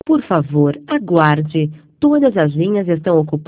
Por favor, aguarde. Todas as linhas estão ocupadas.